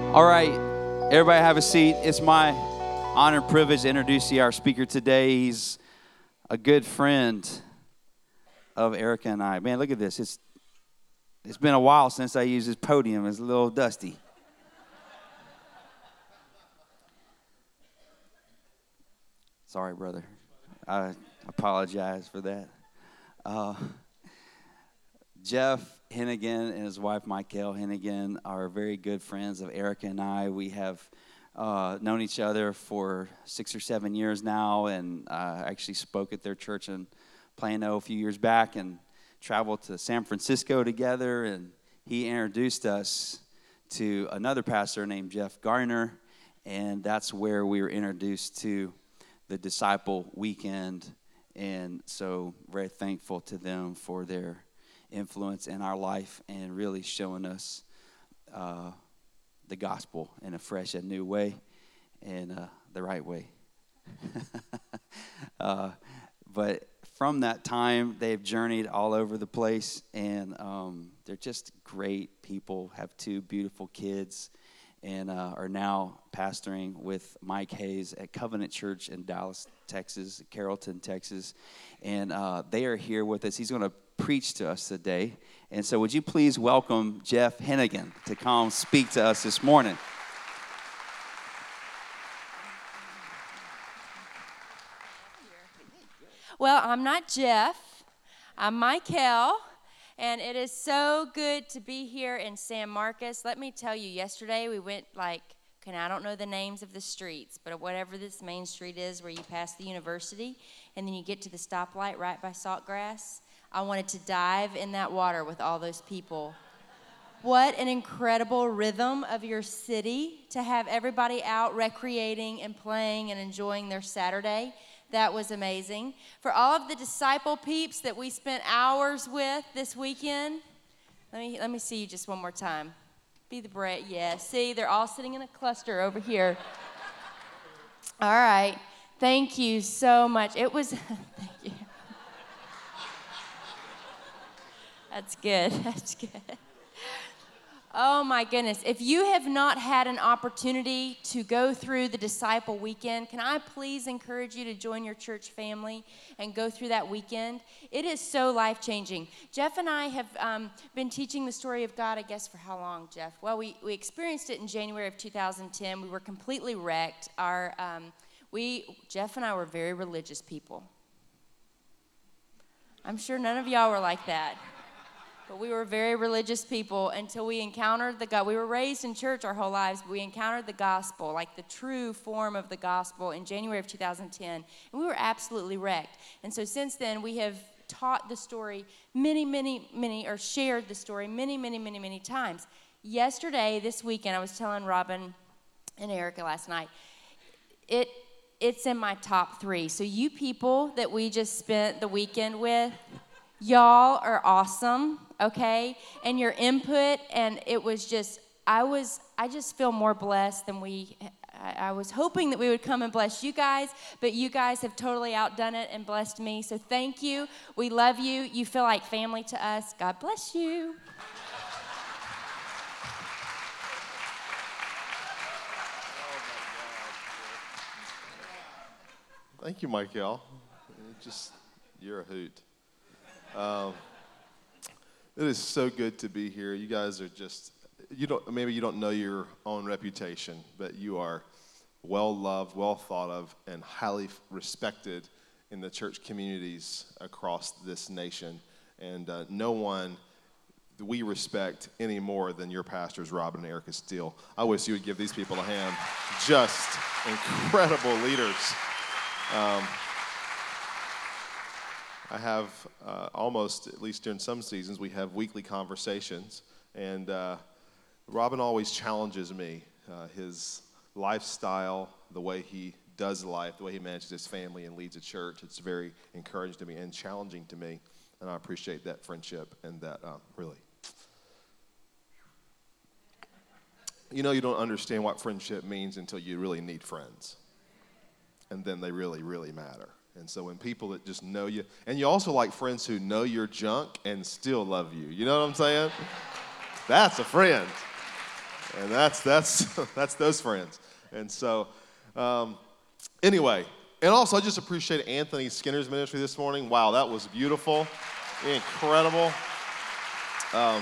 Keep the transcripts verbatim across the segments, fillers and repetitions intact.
All right, everybody have a seat. It's my honor and privilege to introduce you our speaker today. He's a good friend of Erica and I. Man, look at this. It's It's been a while since I used this podium. It's a little dusty. Sorry, brother. I apologize for that. Uh, Jeff Hennigan and his wife, Michael Hennigan, are very good friends of Erica and I. We have uh, known each other for six or seven years now, and I uh, actually spoke at their church in Plano a few years back and traveled to San Francisco together, and he introduced us to another pastor named Jeff Garner, and that's where we were introduced to the Disciple Weekend, and so very thankful to them for their influence in our life and really showing us uh, the gospel in a fresh and new way and uh, the right way. uh, but from that time, they've journeyed all over the place, and um, they're just great people, have two beautiful kids, and uh, are now pastoring with Mike Hayes at Covenant Church in Dallas, Texas, Carrollton, Texas. And uh, they are here with us. He's going to preach to us today. And so would you please welcome Jeff Hennigan to come speak to us this morning. Well, I'm not Jeff. I'm Michael. And it is so good to be here in San Marcos. Let me tell you, yesterday we went like, and I don't know the names of the streets, but whatever this main street is where you pass the university, and then you get to the stoplight right by Saltgrass. I wanted to dive in that water with all those people. What an incredible rhythm of your city to have everybody out recreating and playing and enjoying their Saturday. That was amazing. For all of the disciple peeps that we spent hours with this weekend, let me let me see you just one more time. Be the bread. Yeah, see, they're all sitting in a cluster over here. All right. Thank you so much. It was, thank you. That's good. That's good. Oh, my goodness. If you have not had an opportunity to go through the Disciple Weekend, can I please encourage you to join your church family and go through that weekend? It is so life-changing. Jeff and I have um, been teaching the story of God, I guess, for how long, Jeff? Well, we, we experienced it in January of two thousand ten. We were completely wrecked. Our um, we Jeff and I were very religious people. I'm sure none of y'all were like that. But we were very religious people until we encountered the God. We were raised in church our whole lives, but we encountered the gospel, like the true form of the gospel, in January of two thousand ten. And we were absolutely wrecked. And so since then, we have taught the story many, many, many, or shared the story many, many, many, many times. Yesterday, this weekend, I was telling Robin and Erica last night, it it's in my top three. So you people that we just spent the weekend with, y'all are awesome, okay? And your input, and it was just, I was, I just feel more blessed than we, I, I was hoping that we would come and bless you guys, but you guys have totally outdone it and blessed me. So thank you. We love you. You feel like family to us. God bless you. Thank you, Michael. Just, you're a hoot. Um, it is so good to be here. You guys are just, you don't, maybe you don't know your own reputation, but you are well loved, well thought of, and highly respected in the church communities across this nation. And uh, no one we respect any more than your pastors, Robin and Erica Steele. I wish you would give these people a hand. Just incredible leaders. Um, I have uh, almost, at least during some seasons, we have weekly conversations. And uh, Robin always challenges me. Uh, his lifestyle, the way he does life, the way he manages his family and leads a church, it's very encouraging to me and challenging to me. And I appreciate that friendship and that um, really. You know, you don't understand what friendship means until you really need friends. And then they really, really matter. And so when people that just know you, and you also like friends who know your junk and still love you. You know what I'm saying? That's a friend. And that's that's that's those friends. And so, um, anyway, and also I just appreciate Anthony Skinner's ministry this morning. Wow, that was beautiful, incredible. Um,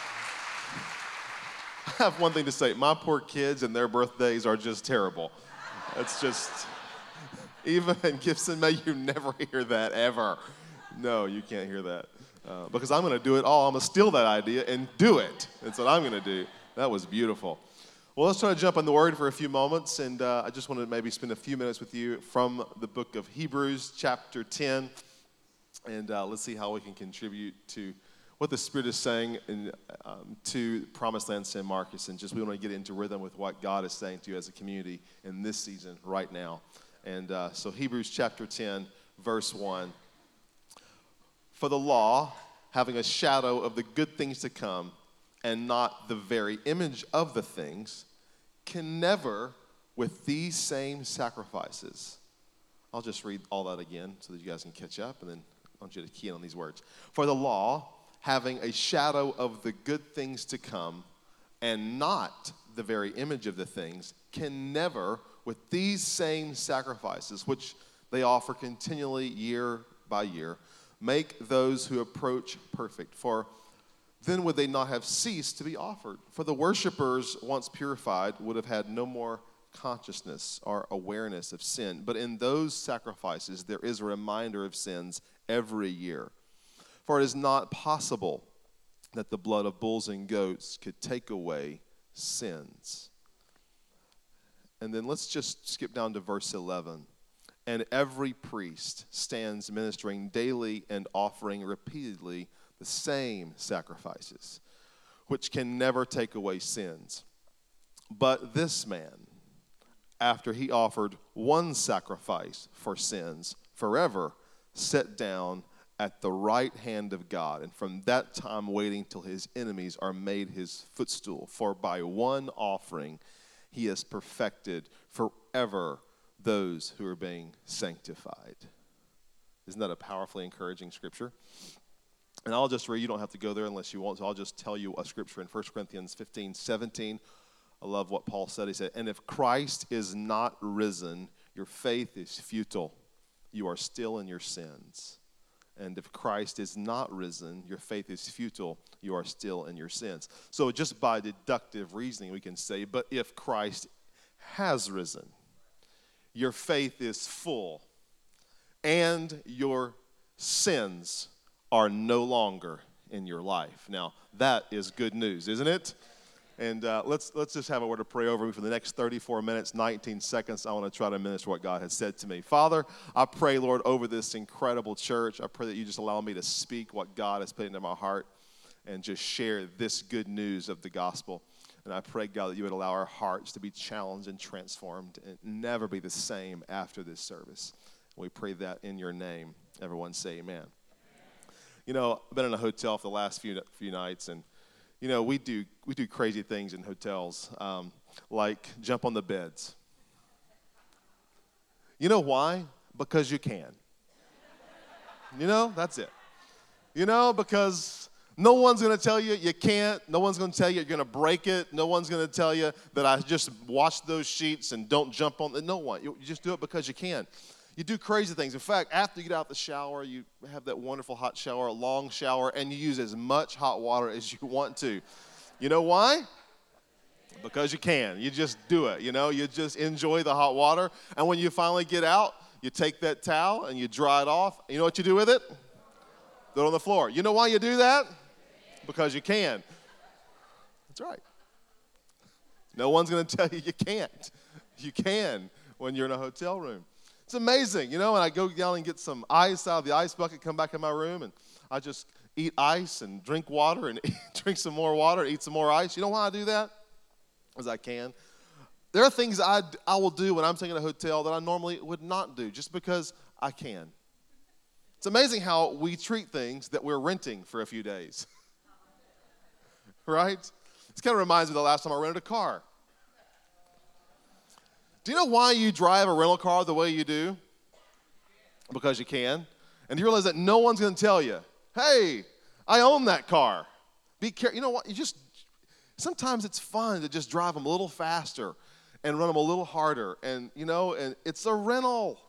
I have one thing to say. My poor kids and their birthdays are just terrible. It's just, even in Gibson, may you never hear that ever. No, you can't hear that. Uh, because I'm going to do it all. I'm going to steal that idea and do it. That's what I'm going to do. That was beautiful. Well, let's try to jump on the Word for a few moments. And uh, I just want to maybe spend a few minutes with you from the book of Hebrews, chapter ten. And uh, let's see how we can contribute to what the Spirit is saying in, um, to Promised Land San Marcos. And just we want to get into rhythm with what God is saying to you as a community in this season right now. And uh, so Hebrews chapter ten, verse one. For the law, having a shadow of the good things to come, and not the very image of the things, can never, with these same sacrifices. I'll just read all that again so that you guys can catch up, and then I want you to key in on these words. For the law, having a shadow of the good things to come, and not the very image of the things, can never, with these same sacrifices, which they offer continually year by year, make those who approach perfect. For then would they not have ceased to be offered? For the worshipers, once purified, would have had no more consciousness or awareness of sin. But in those sacrifices, there is a reminder of sins every year. For it is not possible that the blood of bulls and goats could take away sins. And then let's just skip down to verse eleven. And every priest stands ministering daily and offering repeatedly the same sacrifices, which can never take away sins. But this man, after he offered one sacrifice for sins forever, sat down at the right hand of God, and from that time waiting till his enemies are made his footstool. For by one offering he has perfected forever those who are being sanctified. Isn't that a powerfully encouraging scripture? And I'll just read, you don't have to go there unless you want to. I'll just tell you a scripture in First Corinthians fifteen, seventeen. I love what Paul said. He said, and if Christ is not risen, your faith is futile. You are still in your sins. And if Christ is not risen, your faith is futile. You are still in your sins. So just by deductive reasoning, we can say, but if Christ has risen, your faith is full, and your sins are no longer in your life. Now, that is good news, isn't it? And uh, let's let's just have a word of prayer over me for the next thirty-four minutes, nineteen seconds. I want to try to minister what God has said to me. Father, I pray, Lord, over this incredible church. I pray that you just allow me to speak what God has put into my heart and just share this good news of the gospel. And I pray, God, that you would allow our hearts to be challenged and transformed and never be the same after this service. We pray that in your name. Everyone say amen. Amen. You know, I've been in a hotel for the last few few nights, and you know, we do we do crazy things in hotels, um, like jump on the beds. You know why? Because you can. You know, that's it. You know, because no one's going to tell you you can't. No one's going to tell you you're going to break it. No one's going to tell you that I just wash those sheets and don't jump on it. No one. You just do it because you can. You do crazy things. In fact, after you get out of the shower, you have that wonderful hot shower, a long shower, and you use as much hot water as you want to. You know why? Because you can. You just do it. You know, you just enjoy the hot water. And when you finally get out, you take that towel and you dry it off. You know what you do with it? Throw it on the floor. You know why you do that? Because you can. That's right. No one's going to tell you you can't. You can when you're in a hotel room. It's amazing, you know, and I go down and get some ice out of the ice bucket, come back in my room, and I just eat ice and drink water and drink some more water, eat some more ice. You know why I do that? Because I can. There are things I, I will do when I'm staying in a hotel that I normally would not do just because I can. It's amazing how we treat things that we're renting for a few days. Right? This kind of reminds me of the last time I rented a car. Do you know why you drive a rental car the way you do? Because you can. And you realize that no one's going to tell you, hey, I own that car. Be careful. You know what? You just Sometimes it's fun to just drive them a little faster and run them a little harder. And, you know, and it's a rental.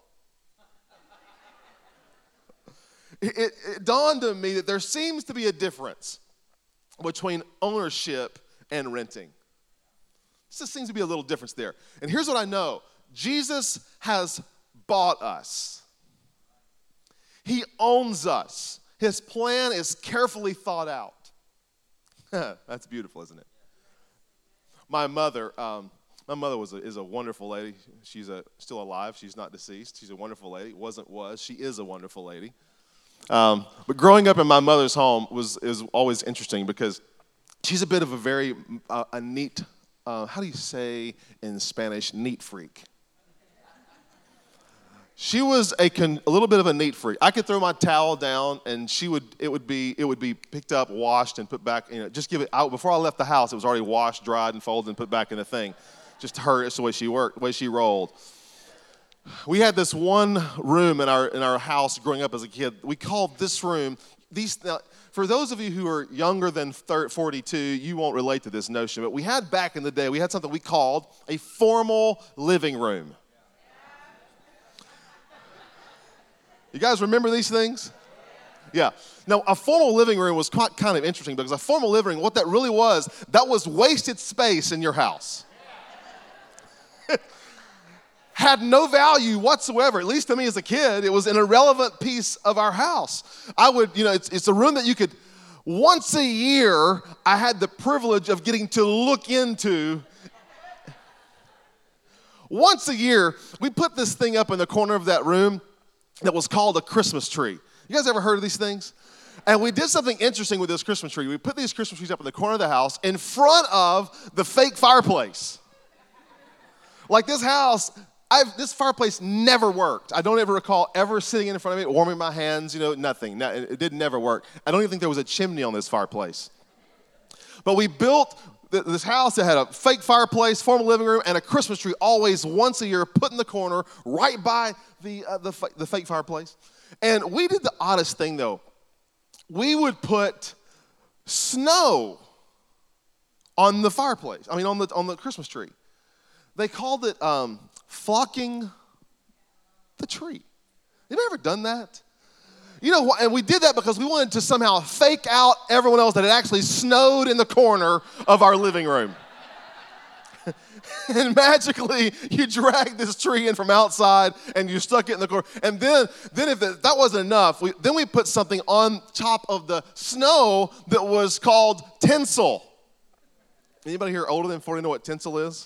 It, it, it dawned on me that there seems to be a difference between ownership and renting. There just seems to be a little difference there. And here's what I know. Jesus has bought us. He owns us. His plan is carefully thought out. That's beautiful, isn't it? My mother, um, my mother was a, is a wonderful lady. She's a, still alive. She's not deceased. She's a wonderful lady. Wasn't was. She is a wonderful lady. Um, but growing up in my mother's home was is always interesting because she's a bit of a very uh, a neat. Uh, how do you say in Spanish? Neat freak. She was a, con, a little bit of a neat freak. I could throw my towel down, and she would. It would be. It would be picked up, washed, and put back. You know, just give it out before I left the house. It was already washed, dried, and folded, and put back in the thing. Just her. It's the way she worked. The way she rolled. We had this one room in our in our house growing up as a kid. We called this room. These. Now, for those of you who are younger than forty-two, you won't relate to this notion. But we had back in the day. We had something we called a formal living room. You guys remember these things? Yeah. Now, a formal living room was quite kind of interesting because a formal living room, what that really was, that was wasted space in your house. Had no value whatsoever, at least to me as a kid. It was an irrelevant piece of our house. I would, you know, it's, it's a room that you could, once a year, I had the privilege of getting to look into. Once a year, we put this thing up in the corner of that room that was called a Christmas tree. You guys ever heard of these things? And we did something interesting with this Christmas tree. We put these Christmas trees up in the corner of the house in front of the fake fireplace. Like this house, I've, this fireplace never worked. I don't ever recall ever sitting in front of it, warming my hands, you know, nothing. No, it, it did never work. I don't even think there was a chimney on this fireplace. But we built this house that had a fake fireplace, formal living room, and a Christmas tree always once a year put in the corner right by the, uh, the, the fake fireplace. And we did the oddest thing, though. We would put snow on the fireplace, I mean, on the, on the Christmas tree. They called it um, flocking the tree. Have you ever done that? You know, and we did that because we wanted to somehow fake out everyone else that it actually snowed in the corner of our living room. And magically, you drag this tree in from outside and you stuck it in the corner. And then, then if it, that wasn't enough, we, then we put something on top of the snow that was called tinsel. Anybody here older than forty know what tinsel is?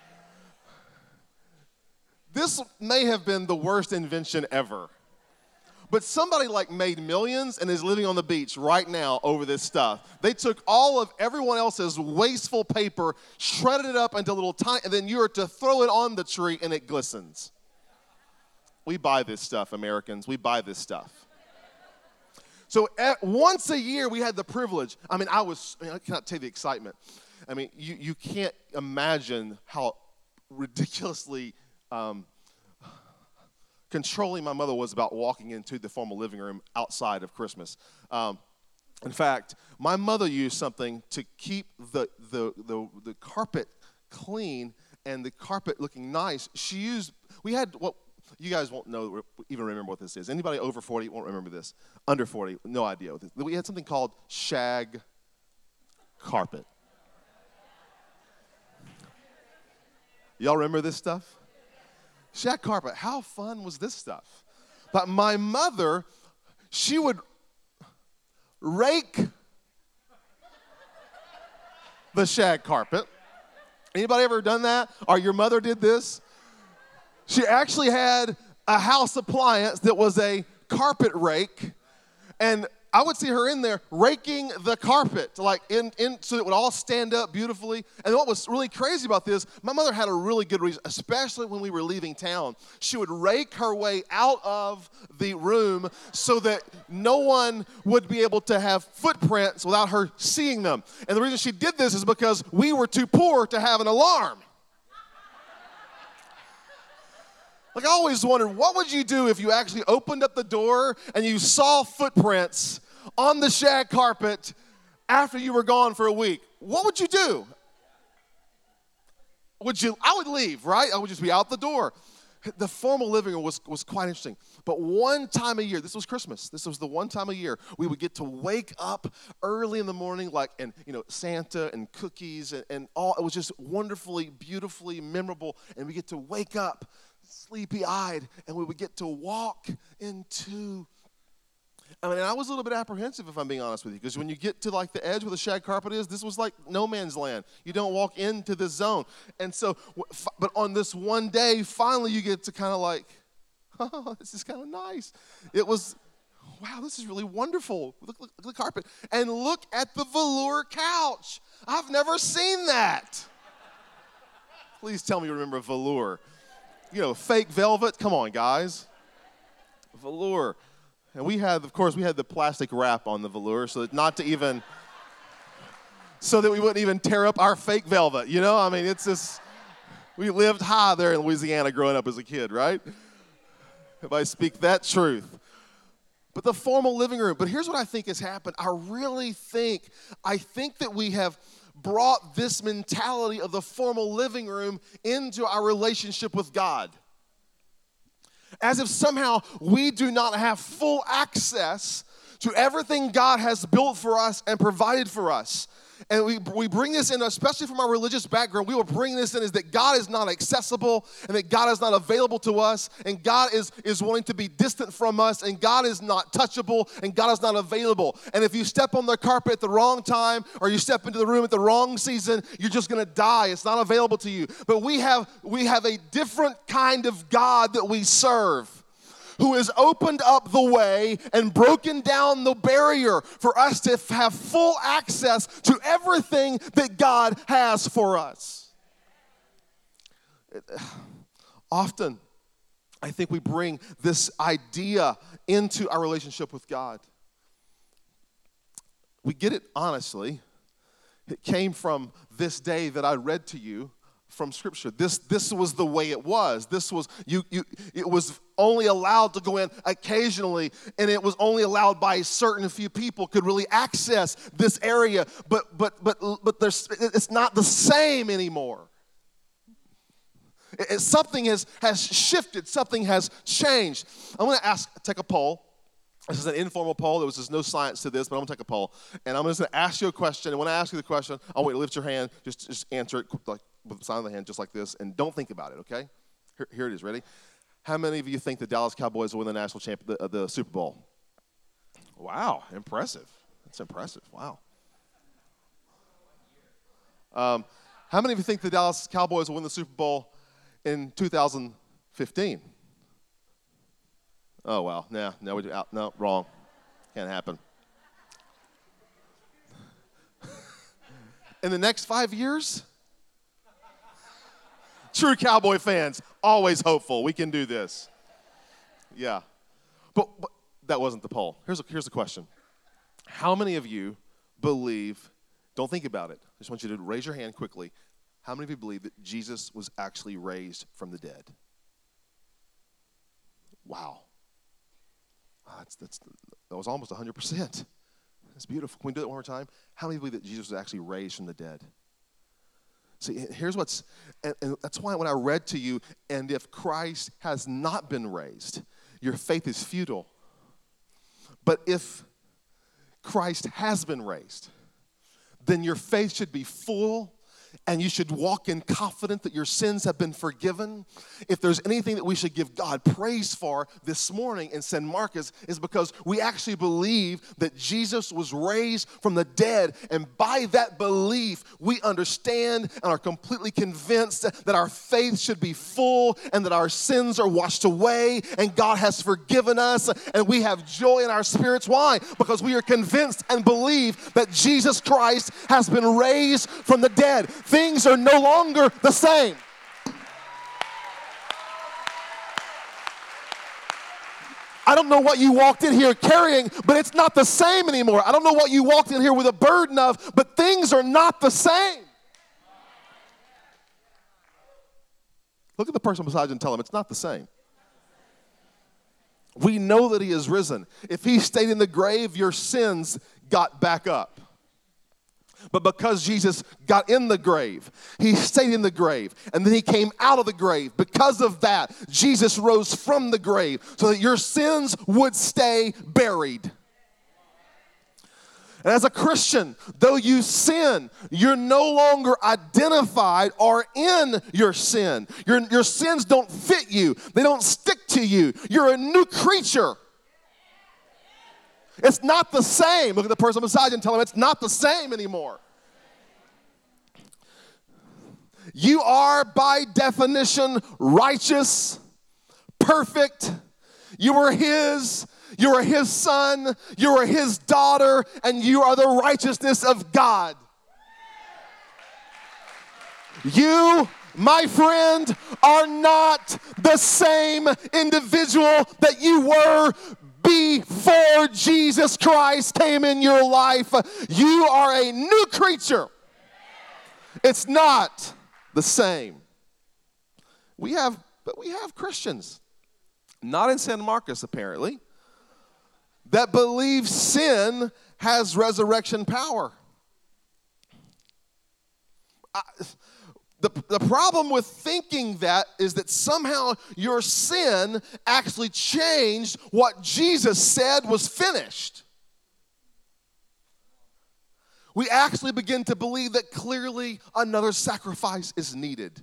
This may have been the worst invention ever. But somebody like made millions and is living on the beach right now over this stuff. They took all of everyone else's wasteful paper, shredded it up into little tiny, and then you are to throw it on the tree and it glistens. We buy this stuff, Americans. We buy this stuff. So at, once a year we had the privilege. I mean, I was, I, mean, I cannot tell you the excitement. I mean, you, you can't imagine how ridiculously um, controlling my mother was about walking into the formal living room outside of Christmas. Um, in fact, my mother used something to keep the, the, the, the carpet clean and the carpet looking nice. She used, we had what, you guys won't know, even remember what this is. Anybody over forty won't remember this. Under forty, no idea what this is. We had something called shag carpet. Y'all remember this stuff? Shag carpet. How fun was this stuff? But my mother, she would rake the shag carpet. Anybody ever done that? Or your mother did this? She actually had a house appliance that was a carpet rake, and I would see her in there raking the carpet, like in, in so it would all stand up beautifully. And what was really crazy about this, my mother had a really good reason, especially when we were leaving town. She would rake her way out of the room so that no one would be able to have footprints without her seeing them. And the reason she did this is because we were too poor to have an alarm. Like, I always wondered, what would you do if you actually opened up the door and you saw footprints on the shag carpet after you were gone for a week? What would you do? would you, I would leave, right? I would just be out the door. The formal living room was, was quite interesting. But one time a year, this was Christmas. This was the one time a year we would get to wake up early in the morning, like, and, you know, Santa and cookies and, and all. It was just wonderfully, beautifully memorable. And we get to wake up sleepy-eyed, and we would get to walk into I mean, I was a little bit apprehensive, if I'm being honest with you, because when you get to, like, the edge where the shag carpet is, this was like no man's land. You don't walk into this zone. And so, but on this one day, finally you get to kind of like, oh, this is kind of nice. It was, wow, this is really wonderful. Look, look, look at the carpet. And look at the velour couch. I've never seen that. Please tell me you remember velour. You know, fake velvet. Come on, guys. Velour. And we had, of course, we had the plastic wrap on the velour so that not to even, so that we wouldn't even tear up our fake velvet, you know? I mean, it's just, we lived high there in Louisiana growing up as a kid, right? If I speak that truth. But the formal living room, but here's what I think has happened. I really think, I think that we have brought this mentality of the formal living room into our relationship with God. As if somehow we do not have full access to everything God has built for us and provided for us. And we, we bring this in, especially from our religious background, we will bring this in is that God is not accessible and that God is not available to us and God is, is wanting to be distant from us and God is not touchable and God is not available. And if you step on the carpet at the wrong time or you step into the room at the wrong season, you're just going to die. It's not available to you. But we have, we have a different kind of God that we serve, who has opened up the way and broken down the barrier for us to have full access to everything that God has for us. Often, I think we bring this idea into our relationship with God. We get it honestly. It came from this day that I read to you from Scripture. This this was the way it was. This was you you it was only allowed to go in occasionally, and it was only allowed by a certain few people could really access this area. But but but but there's it's not the same anymore. It, it, something has has shifted. Something has changed. I'm going to ask take a poll. This is an informal poll. There was just no science to this, but I'm going to take a poll. And I'm just going to ask you a question. And when I ask you the question, I want you to lift your hand. Just, just answer it like with the sign of the hand, just like this. And don't think about it, okay? Here, here it is. Ready? How many of you think the Dallas Cowboys will win the national champ, the, uh, the Super Bowl? Wow, impressive. That's impressive. Wow. Um, how many of you think the Dallas Cowboys will win the Super Bowl in two thousand fifteen? Oh, wow. No, no, we do out. No, wrong. Can't happen. In the next five years? True Cowboy fans, always hopeful. We can do this. Yeah. But, but that wasn't the poll. Here's a, here's the question. How many of you believe, don't think about it, I just want you to raise your hand quickly. How many of you believe that Jesus was actually raised from the dead? Wow. That's, that's, that was almost one hundred percent. That's beautiful. Can we do it one more time? How many believe that Jesus was actually raised from the dead? See, here's what's, and, and that's why when I read to you, and if Christ has not been raised, your faith is futile. But if Christ has been raised, then your faith should be full, and you should walk in confident that your sins have been forgiven. If there's anything that we should give God praise for this morning in San Marcos, is because we actually believe that Jesus was raised from the dead. And by that belief, we understand and are completely convinced that our faith should be full and that our sins are washed away and God has forgiven us and we have joy in our spirits. Why? Because we are convinced and believe that Jesus Christ has been raised from the dead. Things are no longer the same. I don't know what you walked in here carrying, but it's not the same anymore. I don't know what you walked in here with a burden of, but things are not the same. Look at the person beside you and tell them it's not the same. We know that he is risen. If he stayed in the grave, your sins got back up. But because Jesus got in the grave, he stayed in the grave, and then he came out of the grave. Because of that, Jesus rose from the grave so that your sins would stay buried. And as a Christian, though you sin, you're no longer identified or in your sin. Your, your sins don't fit you. They don't stick to you. You're a new creature. It's not the same. Look at the person beside you and tell them it's not the same anymore. You are, by definition, righteous, perfect. You are his. You are his son. You are his daughter. And you are the righteousness of God. You, my friend, are not the same individual that you were before Jesus Christ came in your life. You are a new creature. It's not the same. We have, but we have Christians, not in San Marcos apparently, that believe sin has resurrection power. I, The, the problem with thinking that is that somehow your sin actually changed what Jesus said was finished. We actually begin to believe that clearly another sacrifice is needed.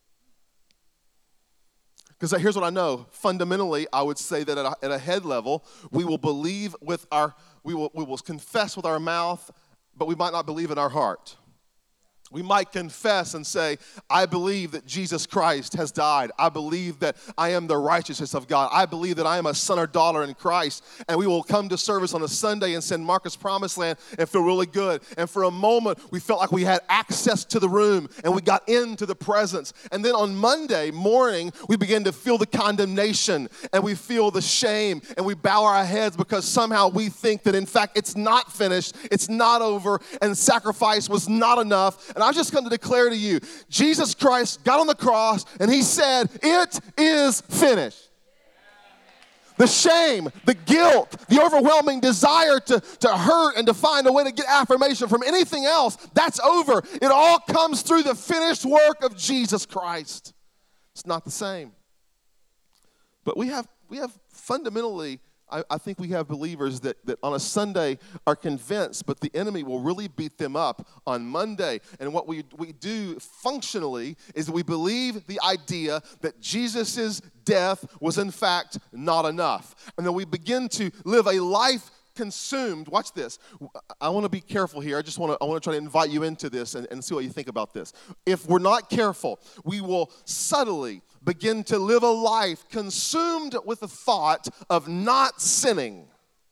Because here's what I know. Fundamentally, I would say that at a, at a head level, we will believe with our, we will, we will confess with our mouth, but we might not believe in our heart. We might confess and say, I believe that Jesus Christ has died. I believe that I am the righteousness of God. I believe that I am a son or daughter in Christ. And we will come to service on a Sunday in San Marcos Promised Land and feel really good. And for a moment, we felt like we had access to the room and we got into the presence. And then on Monday morning, we begin to feel the condemnation and we feel the shame and we bow our heads because somehow we think that in fact it's not finished, it's not over, and sacrifice was not enough. And I've just come to declare to you, Jesus Christ got on the cross and he said, it is finished. The shame, the guilt, the overwhelming desire to, to hurt and to find a way to get affirmation from anything else, that's over. It all comes through the finished work of Jesus Christ. It's not the same. But we have, we have fundamentally, I, I think we have believers that, that on a Sunday are convinced, but the enemy will really beat them up on Monday. And what we, we do functionally is we believe the idea that Jesus' death was in fact not enough. And then we begin to live a life consumed. Watch this. I want to be careful here. I just want to I want to try to invite you into this and, and see what you think about this. If we're not careful, we will subtly begin to live a life consumed with the thought of not sinning.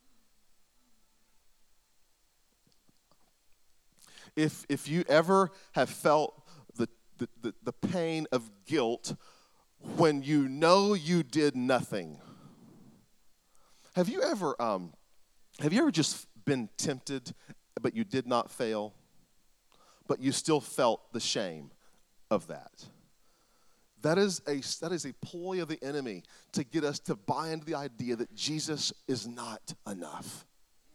If if you ever have felt the the, the, the pain of guilt when you know you did nothing, have you ever um, have you ever just been tempted, but you did not fail, but you still felt the shame of that? That is a that is a ploy of the enemy to get us to buy into the idea that Jesus is not enough.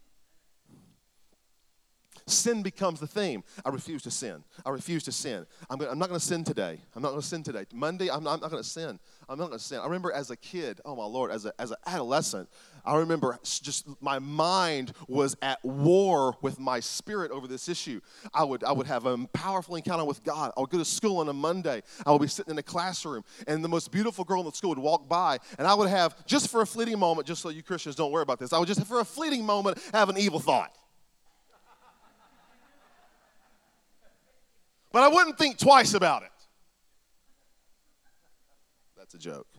Sin becomes the theme. I refuse to sin. I refuse to sin. I'm, gonna, I'm not going to sin today. I'm not going to sin today. Monday, I'm not, I'm not going to sin. I'm not going to sin. I remember as a kid, oh my Lord, as a as an adolescent, I remember just my mind was at war with my spirit over this issue. I would I would have a powerful encounter with God. I would go to school on a Monday. I would be sitting in a classroom, and the most beautiful girl in the school would walk by, and I would have, just for a fleeting moment, just so you Christians don't worry about this, I would just, for a fleeting moment, have an evil thought. But I wouldn't think twice about it. That's a joke.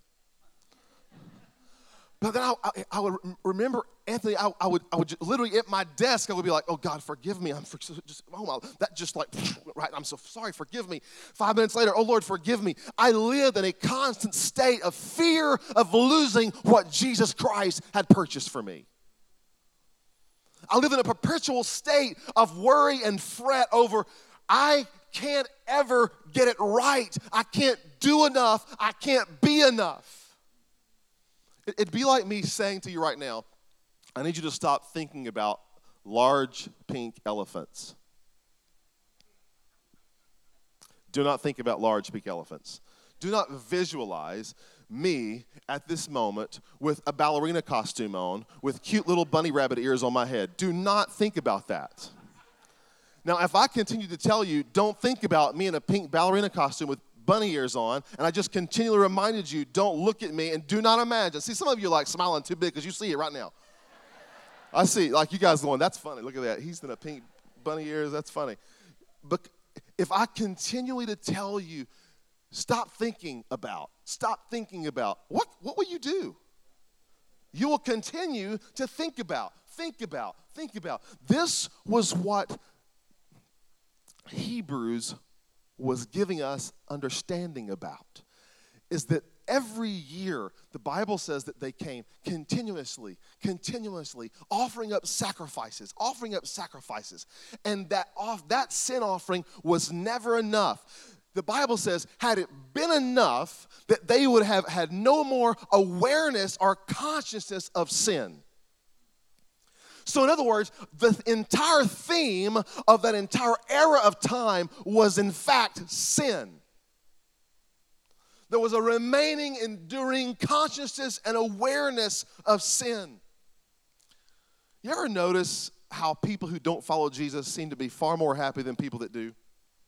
But then I, I, I would remember, Anthony, I, I would I would just, literally at my desk, I would be like, oh, God, forgive me. I'm for, just, oh my, that just like, right, I'm so sorry, forgive me. Five minutes later, oh, Lord, forgive me. I lived in a constant state of fear of losing what Jesus Christ had purchased for me. I live in a perpetual state of worry and fret over, I can't ever get it right. I can't do enough. I can't be enough. It'd be like me saying to you right now, I need you to stop thinking about large pink elephants. Do not think about large pink elephants. Do not visualize me at this moment with a ballerina costume on, with cute little bunny rabbit ears on my head. Do not think about that. Now, if I continue to tell you, don't think about me in a pink ballerina costume with bunny ears on, and I just continually reminded you, don't look at me and do not imagine. See, some of you are like smiling too big because you see it right now. I see, like you guys going, that's funny. Look at that. He's in a pink bunny ears. That's funny. But if I continually to tell you, stop thinking about, stop thinking about, what, what will you do? You will continue to think about, think about, think about. This was what Hebrews was giving us understanding about, is that every year the Bible says that they came continuously, continuously offering up sacrifices, offering up sacrifices, and that off that sin offering was never enough. The Bible says, had it been enough, that they would have had no more awareness or consciousness of sin. So in other words, the entire theme of that entire era of time was in fact sin. There was a remaining, enduring consciousness and awareness of sin. You ever notice how people who don't follow Jesus seem to be far more happy than people that do?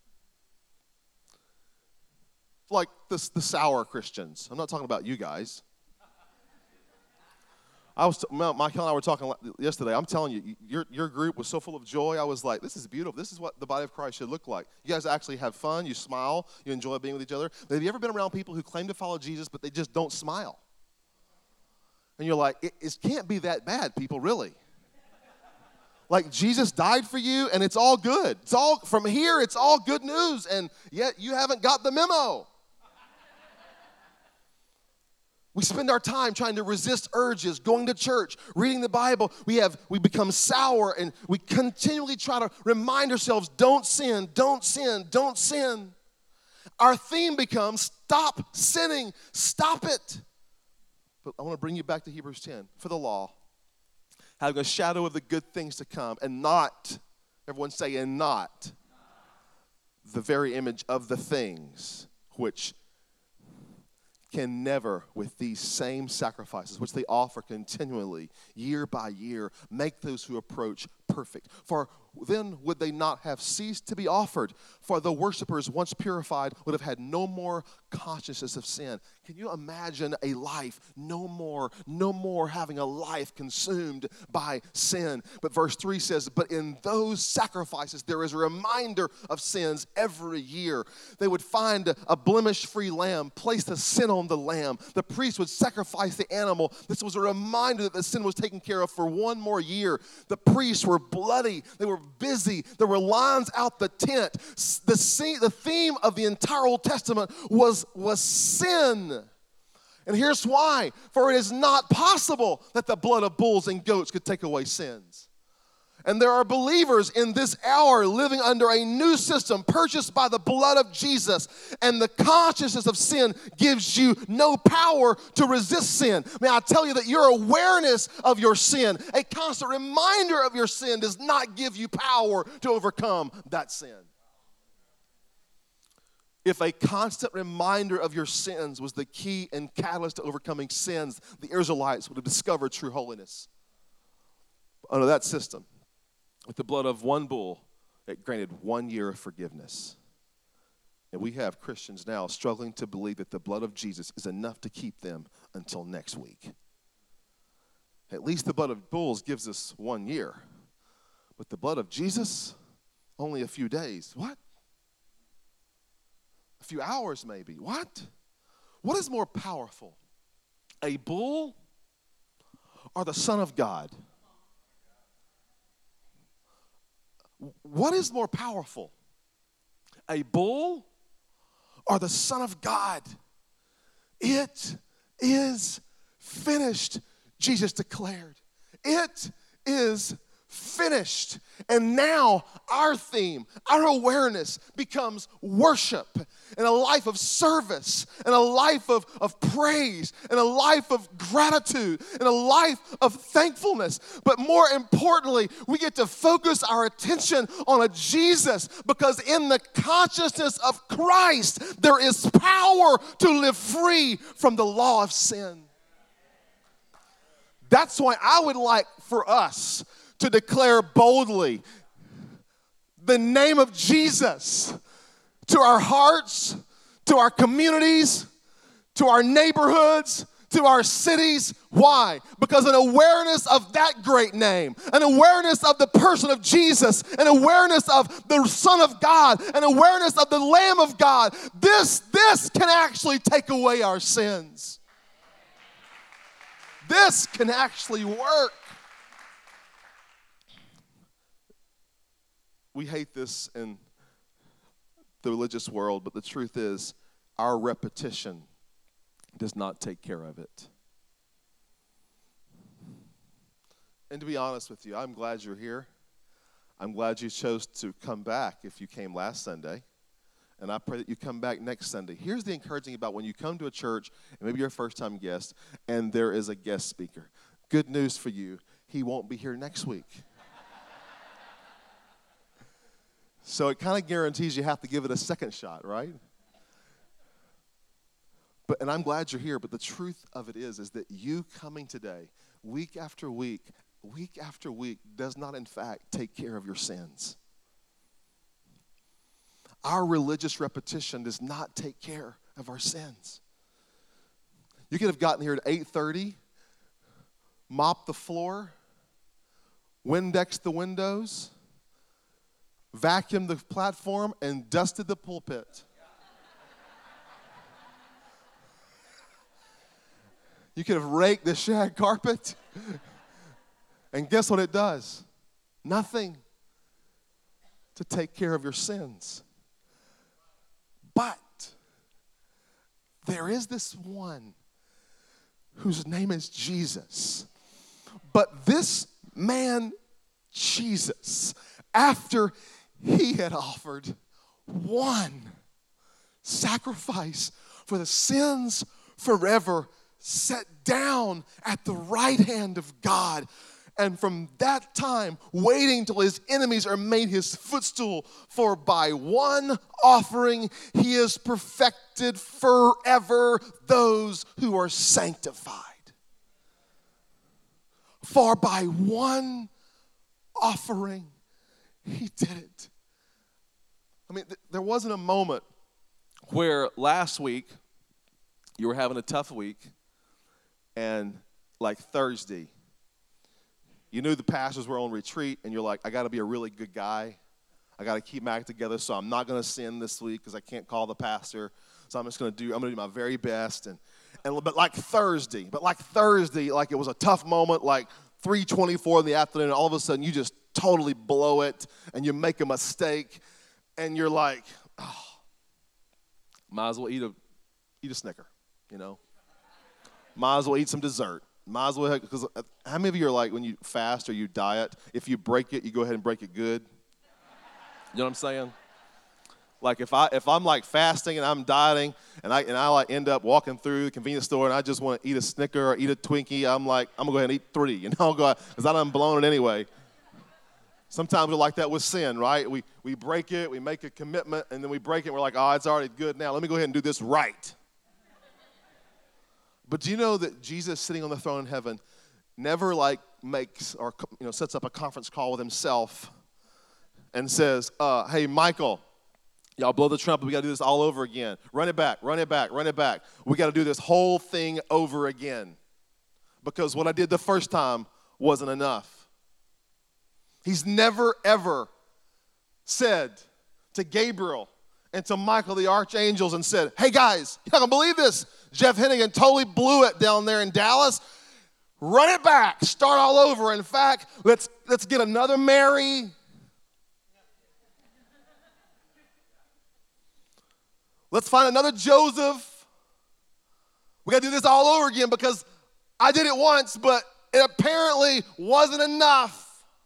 Like the, the sour Christians. I'm not talking about you guys. I was, Michael and I were talking yesterday. I'm telling you, your, your group was so full of joy. I was like, this is beautiful. This is what the body of Christ should look like. You guys actually have fun. You smile. You enjoy being with each other. But have you ever been around people who claim to follow Jesus, but they just don't smile? And you're like, it, it can't be that bad, people, really. Like, Jesus died for you, and it's all good. It's all, from here, it's all good news, and yet you haven't got the memo. We spend our time trying to resist urges, going to church, reading the Bible. We have we become sour, and we continually try to remind ourselves, don't sin, don't sin, don't sin. Our theme becomes, stop sinning, stop it. But I want to bring you back to Hebrews ten. For the law, having a shadow of the good things to come, and not, everyone say, and not, the very image of the things which can never, with these same sacrifices, which they offer continually, year by year, make those who approach perfect. For then would they not have ceased to be offered? For the worshipers, once purified, would have had no more consciousness of sin. Can you imagine a life, no more, no more having a life consumed by sin? But verse three says, but in those sacrifices, there is a reminder of sins every year. They would find a blemish-free lamb, place the sin on the lamb. The priest would sacrifice the animal. This was a reminder that the sin was taken care of for one more year. The priests were bloody. They were busy. There were lines out the tent. The, scene, the theme of the entire Old Testament was, was sin. And here's why. For it is not possible that the blood of bulls and goats could take away sins. And there are believers in this hour living under a new system purchased by the blood of Jesus. And the consciousness of sin gives you no power to resist sin. May I tell you that your awareness of your sin, a constant reminder of your sin, does not give you power to overcome that sin. If a constant reminder of your sins was the key and catalyst to overcoming sins, the Israelites would have discovered true holiness. Under that system, with the blood of one bull, it granted one year of forgiveness. And we have Christians now struggling to believe that the blood of Jesus is enough to keep them until next week. At least the blood of bulls gives us one year. But the blood of Jesus, only a few days. What? A few hours maybe. What? What is more powerful? A bull or the Son of God? What is more powerful? A bull or the Son of God? It is finished, Jesus declared. It is finished. And now our theme, our awareness becomes worship and a life of service and a life of, of praise and a life of gratitude and a life of thankfulness. But more importantly, we get to focus our attention on a Jesus, because in the consciousness of Christ, there is power to live free from the law of sin. That's why I would like for us to declare boldly the name of Jesus to our hearts, to our communities, to our neighborhoods, to our cities. Why? Because an awareness of that great name, an awareness of the person of Jesus, an awareness of the Son of God, an awareness of the Lamb of God, this, this can actually take away our sins. This can actually work. We hate this in the religious world, but the truth is, our repetition does not take care of it. And to be honest with you, I'm glad you're here. I'm glad you chose to come back if you came last Sunday. And I pray that you come back next Sunday. Here's the encouraging about when you come to a church, and maybe you're a first-time guest, and there is a guest speaker. Good news for you, he won't be here next week. So it kind of guarantees you have to give it a second shot, right? But, and I'm glad you're here, but the truth of it is, is that you coming today, week after week, week after week, does not in fact take care of your sins. Our religious repetition does not take care of our sins. You could have gotten here at eight thirty, mopped the floor, Windexed the windows, vacuumed the platform, and dusted the pulpit. You could have raked the shag carpet. And guess what it does? Nothing to take care of your sins. But there is this one whose name is Jesus. But this man, Jesus, after he had offered one sacrifice for the sins forever, sat down at the right hand of God. And from that time, waiting till his enemies are made his footstool. For by one offering, he has perfected forever those who are sanctified. For by one offering, he did it. I mean, th- there wasn't a moment where last week you were having a tough week, and like Thursday, you knew the pastors were on retreat, and you're like, I got to be a really good guy. I got to keep my act together, so I'm not going to sin this week because I can't call the pastor. So I'm just going to do, I'm going to do my very best. And, and but like Thursday, but like Thursday, like it was a tough moment, like three twenty-four in the afternoon, and all of a sudden you just totally blow it, and you make a mistake, and you're like, oh, might as well eat a, eat a Snicker, you know? Might as well eat some dessert. Might as well, because how many of you are like, when you fast or you diet, if you break it, you go ahead and break it good? You know what I'm saying? Like if I if I'm like fasting and I'm dieting and I and I like end up walking through the convenience store and I just want to eat a Snicker or eat a Twinkie, I'm like, I'm gonna go ahead and eat three, you know, because I done blown it anyway. Sometimes we're like that with sin, right? We we break it, we make a commitment, and then we break it, and we're like, oh, it's already good now. Let me go ahead and do this right. But do you know that Jesus sitting on the throne in heaven never like makes or you know sets up a conference call with himself and says, uh, hey, Michael, y'all blow the trumpet. We got to do this all over again. Run it back, run it back, run it back. We got to do this whole thing over again because what I did the first time wasn't enough. He's never, ever said to Gabriel and to Michael, the archangels, and said, hey, guys, you're not going to believe this. Jeff Hennigan totally blew it down there in Dallas. Run it back. Start all over. In fact, let's let's get another Mary. Let's find another Joseph. We got to do this all over again because I did it once, but it apparently wasn't enough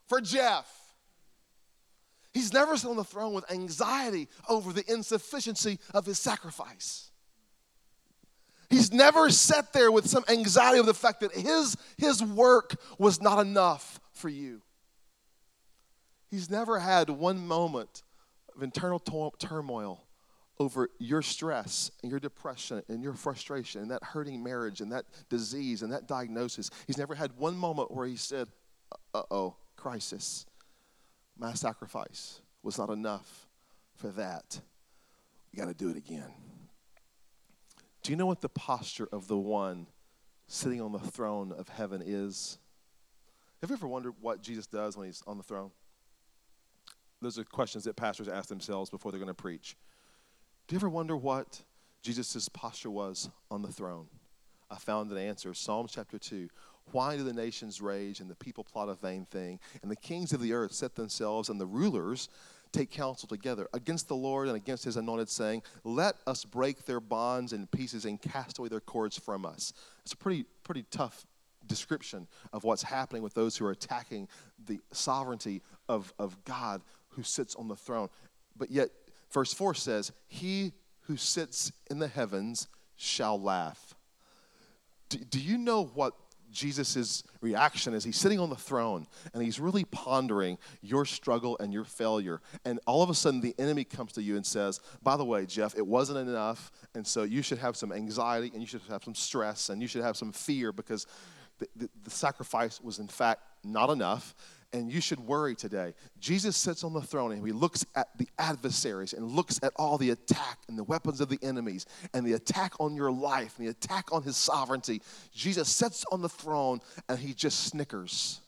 for Jeff. He's never sat on the throne with anxiety over the insufficiency of his sacrifice. He's never sat there with some anxiety over the fact that his, his work was not enough for you. He's never had one moment of internal to- turmoil over your stress and your depression and your frustration and that hurting marriage and that disease and that diagnosis. He's never had one moment where he said, uh-oh, crisis. My sacrifice was not enough for that. We got to do it again. Do you know what the posture of the one sitting on the throne of heaven is? Have you ever wondered what Jesus does when he's on the throne? Those are questions that pastors ask themselves before they're going to preach. Do you ever wonder what Jesus' posture was on the throne? I found an answer. Psalm chapter two. Why do the nations rage and the people plot a vain thing? And the kings of the earth set themselves and the rulers take counsel together against the Lord and against his anointed, saying, let us break their bonds in pieces and cast away their cords from us. It's a pretty, pretty tough description of what's happening with those who are attacking the sovereignty of, of God who sits on the throne. But yet, verse four says, he who sits in the heavens shall laugh. Do, do you know what Jesus' reaction is? He's sitting on the throne and he's really pondering your struggle and your failure. And all of a sudden the enemy comes to you and says, by the way, Jeff, it wasn't enough. And so you should have some anxiety and you should have some stress and you should have some fear because the, the, the sacrifice was in fact not enough. And you should worry today. Jesus sits on the throne and he looks at the adversaries and looks at all the attack and the weapons of the enemies and the attack on your life and the attack on his sovereignty. Jesus sits on the throne and he just snickers.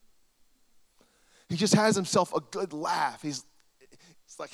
He just has himself a good laugh. He's, it's like,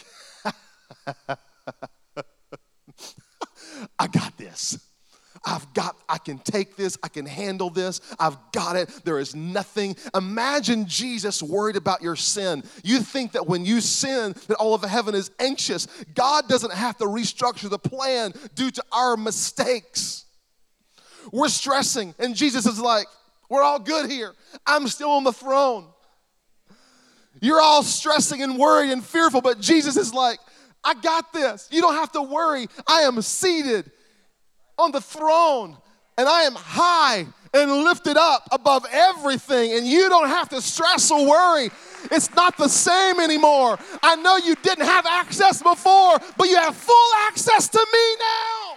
I got this. I've got, I can take this, I can handle this, I've got it, there is nothing. Imagine Jesus worried about your sin. You think that when you sin, that all of heaven is anxious. God doesn't have to restructure the plan due to our mistakes. We're stressing, and Jesus is like, we're all good here. I'm still on the throne. You're all stressing and worried and fearful, but Jesus is like, I got this. You don't have to worry. I am seated on the throne, and I am high and lifted up above everything, and you don't have to stress or worry. It's not the same anymore. I know you didn't have access before, but you have full access to me now.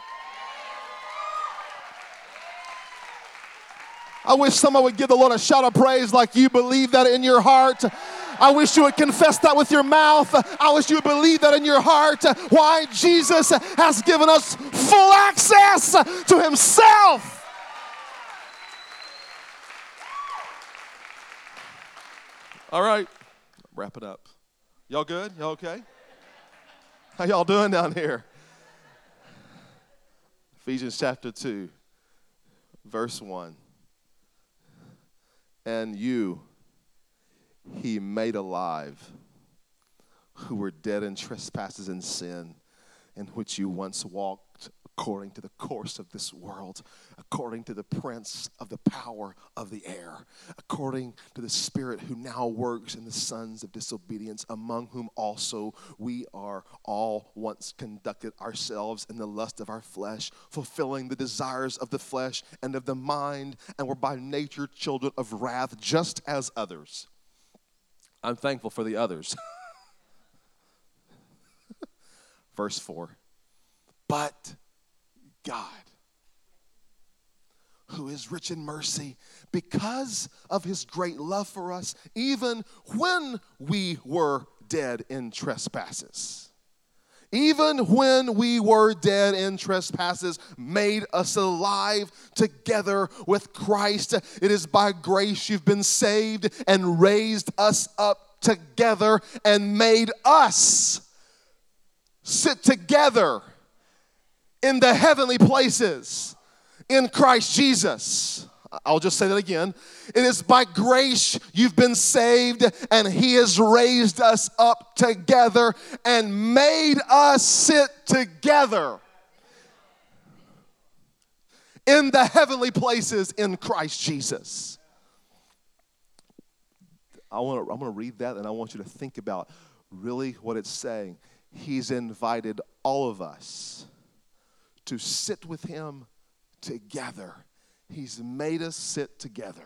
I wish someone would give the Lord a shout of praise like you believe that in your heart. I wish you would confess that with your mouth. I wish you would believe that in your heart. Why? Jesus has given us full access to himself. All right, wrap it up. Y'all good? Y'all okay? How y'all doing down here? Ephesians chapter two, verse one. And you he made alive who were dead in trespasses and sin, in which you once walked according to the course of this world, according to the prince of the power of the air, according to the spirit who now works in the sons of disobedience, among whom also we are all once conducted ourselves in the lust of our flesh, fulfilling the desires of the flesh and of the mind, and were by nature children of wrath, just as others. I'm thankful for the others. Verse four. But God, who is rich in mercy, because of his great love for us, even when we were dead in trespasses, even when we were dead in trespasses, made us alive together with Christ. It is by grace you've been saved, and raised us up together and made us sit together in the heavenly places in Christ Jesus. I'll just say that again. It is by grace you've been saved, and he has raised us up together and made us sit together in the heavenly places in Christ Jesus. I want to, I'm going to read that, and I want you to think about really what it's saying. He's invited all of us to sit with him together. He's made us sit together.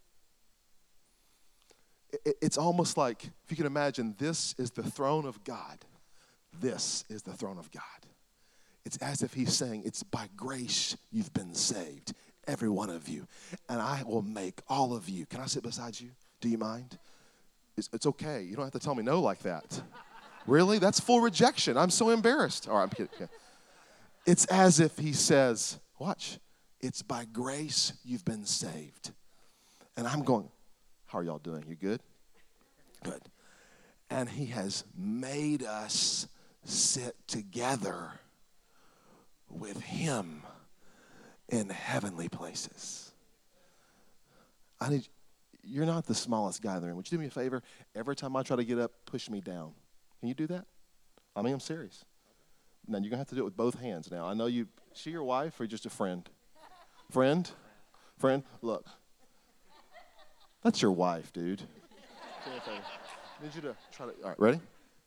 It's almost like, if you can imagine, this is the throne of God. This is the throne of God. It's as if he's saying, it's by grace you've been saved, every one of you. And I will make all of you. Can I sit beside you? Do you mind? It's, it's okay. You don't have to tell me no like that. Really? That's full rejection. I'm so embarrassed. All right, I'm kidding. Yeah. It's as if he says, watch, it's by grace you've been saved. And I'm going, how are y'all doing? You good? Good. And he has made us sit together with him in heavenly places. I need, you're not the smallest guy in the room. Would you do me a favor? Every time I try to get up, push me down. Can you do that? I mean, I'm serious. Now, you're going to have to do it with both hands now. I know you, is she your wife or just a friend? Friend? Friend? Look. That's your wife, dude. Do me a favor. I need you to try to, all right, ready?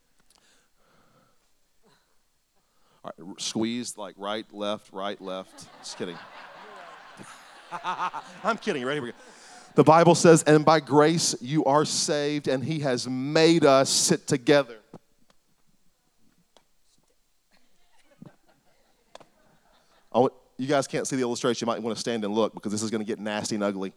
All right, squeeze like right, left, right, left. Just kidding. I'm kidding. Ready? Here we go. The Bible says, and by grace you are saved, and he has made us sit together. I want, you guys can't see the illustration. You might want to stand and look because this is going to get nasty and ugly.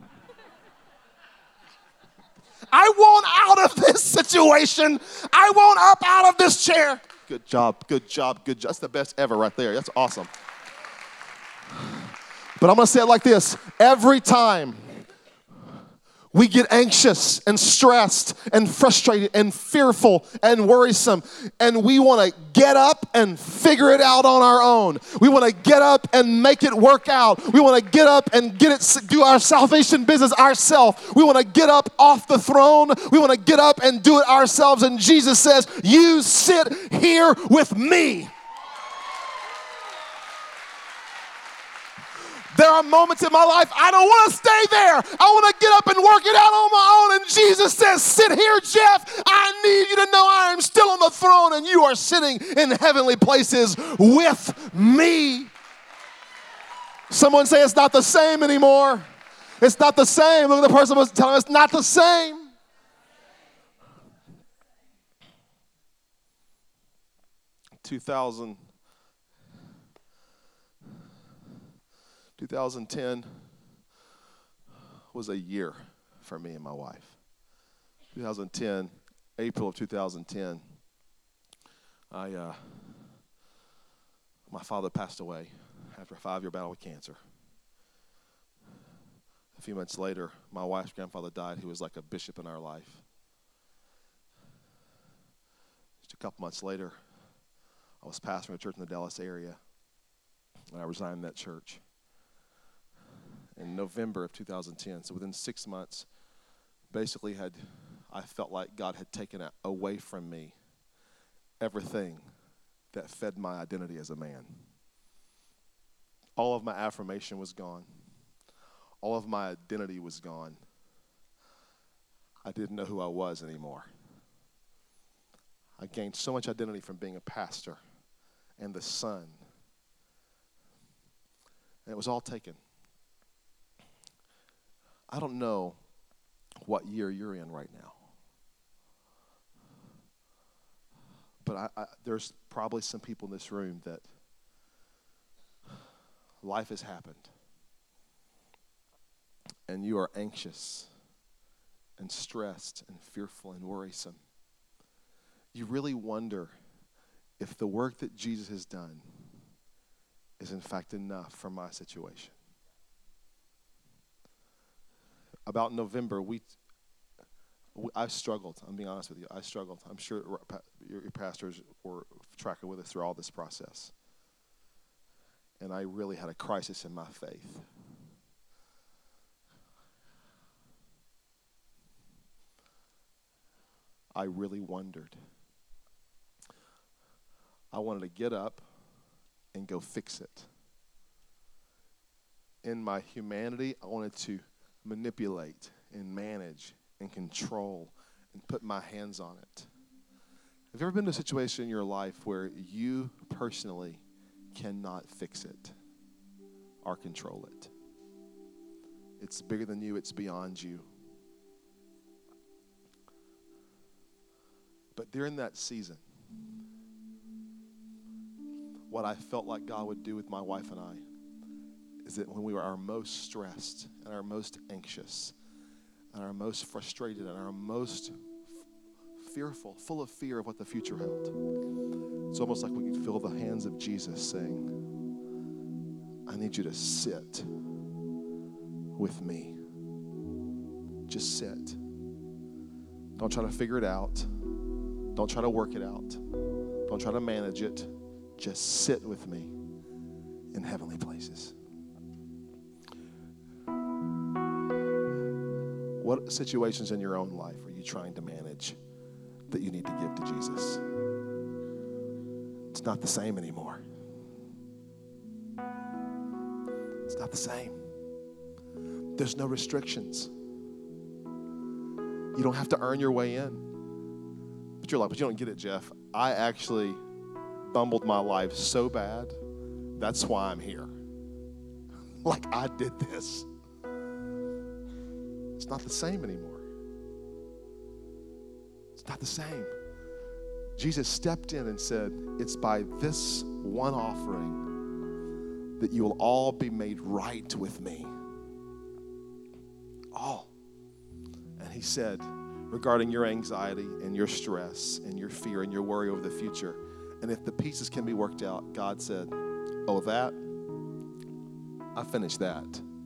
I want out of this situation. I want up out of this chair. Good job, good job, good job. That's the best ever right there. That's awesome. But I'm going to say it like this. Every time we get anxious and stressed and frustrated and fearful and worrisome, and we want to get up and figure it out on our own. We want to get up and make it work out. We want to get up and get it, do our salvation business ourselves. We want to get up off the throne. We want to get up and do it ourselves. And Jesus says, you sit here with me. There are moments in my life I don't want to stay there. I want to get up and work it out on my own. And Jesus says, sit here, Jeff. I need you to know I am still on the throne and you are sitting in heavenly places with me. Someone say it's not the same anymore. It's not the same. Look at the person who's telling us it's not the same. two thousand twenty ten was a year for me and my wife. twenty ten, April of two thousand ten, I, uh, my father passed away after a five-year battle with cancer. A few months later, my wife's grandfather died, who was like a bishop in our life. Just a couple months later, I was pastoring a church in the Dallas area, and I resigned that church in November of two thousand ten. So within six months, basically had, I felt like God had taken away from me everything that fed my identity as a man. All of my affirmation was gone. All of my identity was gone. I didn't know who I was anymore. I gained so much identity from being a pastor and the son. And it was all taken. I don't know what year you're in right now. But I, I, there's probably some people in this room that life has happened. And you are anxious and stressed and fearful and worrisome. You really wonder if the work that Jesus has done is in fact enough for my situation. About November, we, we I struggled. I'm being honest with you. I struggled. I'm sure your, your pastors were tracking with us through all this process. And I really had a crisis in my faith. I really wondered. I wanted to get up and go fix it. In my humanity, I wanted to manipulate and manage and control and put my hands on it. Have you ever been in a situation in your life where you personally cannot fix it or control it? It's bigger than you. It's beyond you. But during that season, what I felt like God would do with my wife and I is that when we were our most stressed and our most anxious and our most frustrated and our most f- fearful, full of fear of what the future held, it's almost like we could feel the hands of Jesus saying, I need you to sit with me. Just sit. Don't try to figure it out. Don't try to work it out. Don't try to manage it. Just sit with me in heavenly places. What situations in your own life are you trying to manage that you need to give to Jesus? It's not the same anymore. It's not the same. There's no restrictions. You don't have to earn your way in. But you're like, but you don't get it, Jeff. I actually bumbled my life so bad, that's why I'm here. Like I did this. It's not the same anymore. It's not the same. Jesus stepped in and said, it's by this one offering that you will all be made right with me. All. And he said, regarding your anxiety and your stress and your fear and your worry over the future, and if the pieces can be worked out, God said, oh, that, I finished that.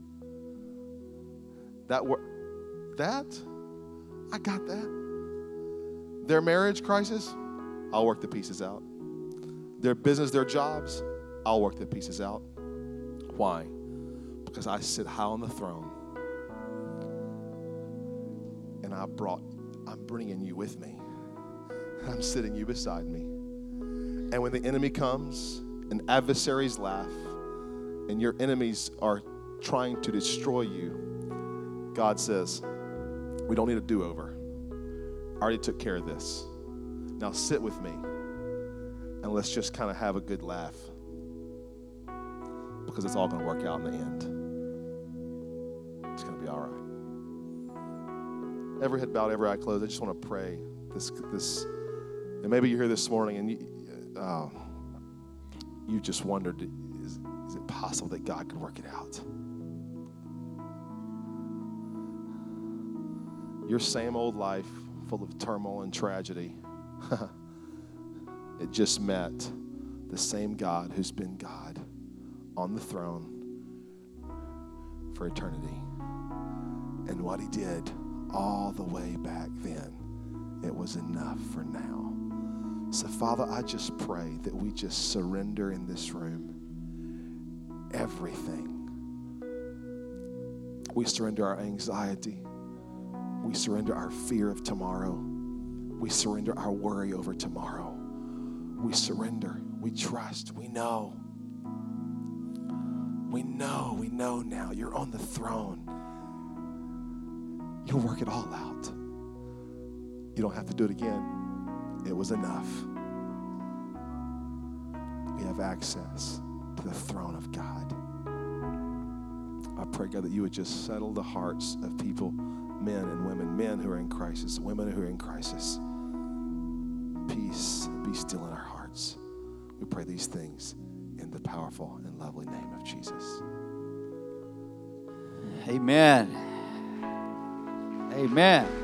That, wor- that, I got that. Their marriage crisis, I'll work the pieces out. Their business, their jobs, I'll work the pieces out. Why? Because I sit high on the throne, and I brought, I'm bringing you with me. I'm sitting you beside me. And when the enemy comes and adversaries laugh and your enemies are trying to destroy you, God says, we don't need a do-over. I already took care of this. Now sit with me and let's just kind of have a good laugh, because it's all going to work out in the end. It's going to be all right. Every head bowed, every eye closed. I just want to pray this, this, and maybe you're here this morning and you, uh, you just wondered, is, is it possible that God could work it out? Your same old life full of turmoil and tragedy, it just met the same God who's been God on the throne for eternity. And what he did all the way back then, it was enough for now. So, Father, I just pray that we just surrender in this room everything. We surrender our anxiety. We surrender our fear of tomorrow. We surrender our worry over tomorrow. We surrender. We trust. We know. We know. We know now. You're on the throne. You'll work it all out. You don't have to do it again. It was enough. We have access to the throne of God. I pray, God, that you would just settle the hearts of people, men and women, men who are in crisis, women who are in crisis. Peace, be still in our hearts. We pray these things in the powerful and lovely name of Jesus. Amen. Amen.